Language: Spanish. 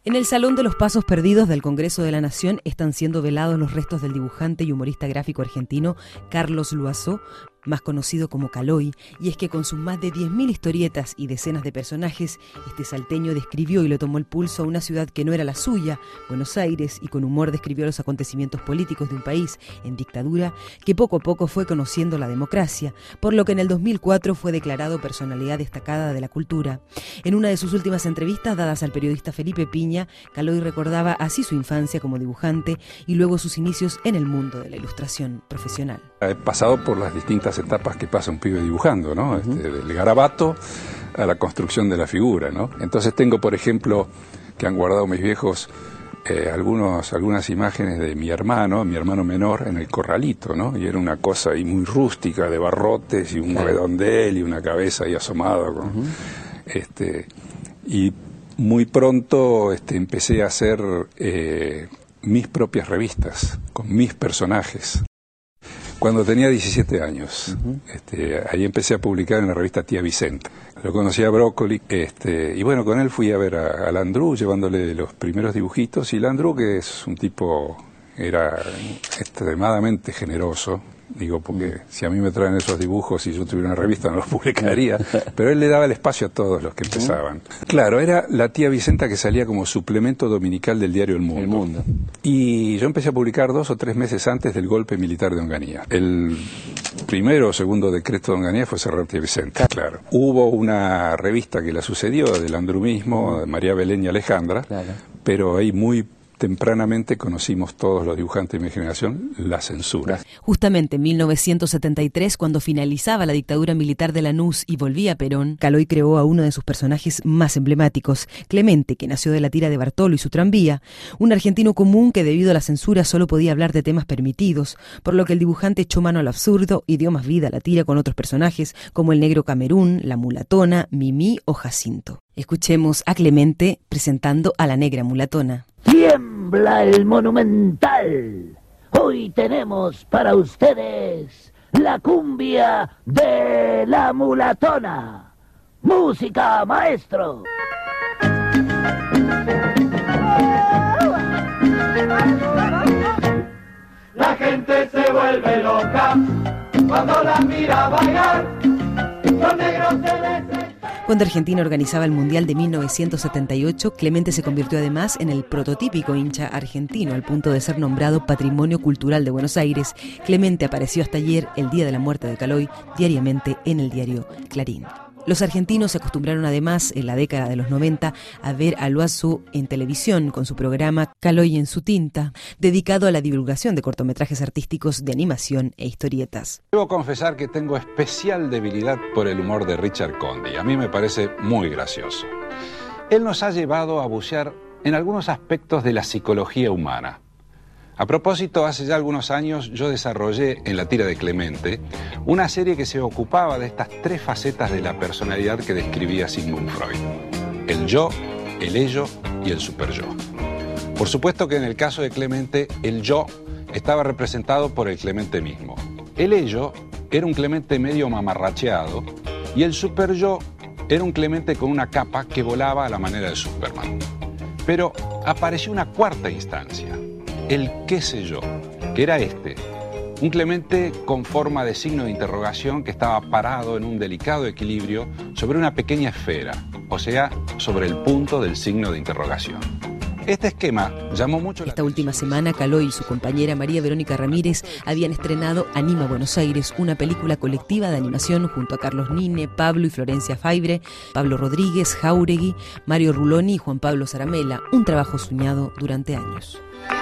En el Salón de los Pasos Perdidos del Congreso de la Nación están siendo velados los restos del dibujante y humorista gráfico argentino Carlos Loazó, más conocido como Caloi, y es que con sus más de 10.000 historietas y decenas de personajes, este salteño describió y le tomó el pulso a una ciudad que no era la suya, Buenos Aires, y con humor describió los acontecimientos políticos de un país en dictadura que poco a poco fue conociendo la democracia, por lo que en el 2004 fue declarado personalidad destacada de la cultura. En una de sus últimas entrevistas dadas al periodista Felipe Piña, Caloi recordaba así su infancia como dibujante y luego sus inicios en el mundo de la ilustración profesional. He pasado por las distintas etapas que pasa un pibe dibujando, ¿no? Del garabato a la construcción de la figura, ¿no? Entonces tengo, por ejemplo, que han guardado mis viejos algunas imágenes de mi hermano menor en el corralito, ¿no? Y era una cosa ahí muy rústica, de barrotes y un redondel y una cabeza ahí asomada. Y muy pronto empecé a hacer mis propias revistas con mis personajes. Cuando tenía 17 años, ahí empecé a publicar en la revista Tía Vicenta. Lo conocí a Brócoli, y bueno, con él fui a ver a Landru, llevándole los primeros dibujitos, y Landru, que es un tipo, era extremadamente generoso, digo, porque si a mí me traen esos dibujos y yo tuviera una revista no los publicaría, pero él le daba el espacio a todos los que empezaban. Claro, era la Tía Vicenta que salía como suplemento dominical del diario El Mundo. Y yo empecé a publicar 2 o 3 meses antes del golpe militar de Onganía. El primero o segundo decreto de Onganía fue cerrar Tía Vicenta, claro. Hubo una revista que la sucedió, del andrumismo, de María Belén y Alejandra, pero ahí muy tempranamente conocimos todos los dibujantes de mi generación la censura. Justamente en 1973, cuando finalizaba la dictadura militar de Lanús y volvía Perón, Caloi creó a uno de sus personajes más emblemáticos, Clemente, que nació de la tira de Bartolo y su tranvía, un argentino común que debido a la censura solo podía hablar de temas permitidos, por lo que el dibujante echó mano al absurdo y dio más vida a la tira con otros personajes como el negro Camerún, la mulatona, Mimí o Jacinto. Escuchemos a Clemente presentando a la negra mulatona. Tiembla el Monumental. Hoy tenemos para ustedes la cumbia de la mulatona. Música, maestro. La gente se vuelve loca cuando la mira bailar. Los negros se les... Cuando Argentina organizaba el Mundial de 1978, Clemente se convirtió además en el prototípico hincha argentino, al punto de ser nombrado Patrimonio Cultural de Buenos Aires. Clemente apareció hasta ayer, el día de la muerte de Caloi, diariamente en el diario Clarín. Los argentinos se acostumbraron además, en la década de los 90, a ver a Loazó en televisión con su programa Caloi en su tinta, dedicado a la divulgación de cortometrajes artísticos de animación e historietas. Debo confesar que tengo especial debilidad por el humor de Richard Condi. A mí me parece muy gracioso. Él nos ha llevado a bucear en algunos aspectos de la psicología humana. A propósito, hace ya algunos años yo desarrollé en la tira de Clemente una serie que se ocupaba de estas 3 facetas de la personalidad que describía Sigmund Freud: el yo, el ello y el superyo. Por supuesto que en el caso de Clemente, el yo estaba representado por el Clemente mismo. El ello era un Clemente medio mamarracheado y el superyo era un Clemente con una capa que volaba a la manera de Superman. Pero apareció una cuarta instancia, el qué sé yo, que era un Clemente con forma de signo de interrogación que estaba parado en un delicado equilibrio sobre una pequeña esfera, o sea, sobre el punto del signo de interrogación. Este esquema llamó mucho la atención. Esta última semana, Caloi y su compañera María Verónica Ramírez habían estrenado Anima Buenos Aires, una película colectiva de animación junto a Carlos Nine, Pablo y Florencia Faibre, Pablo Rodríguez, Jáuregui, Mario Ruloni y Juan Pablo Zaramela, un trabajo soñado durante años.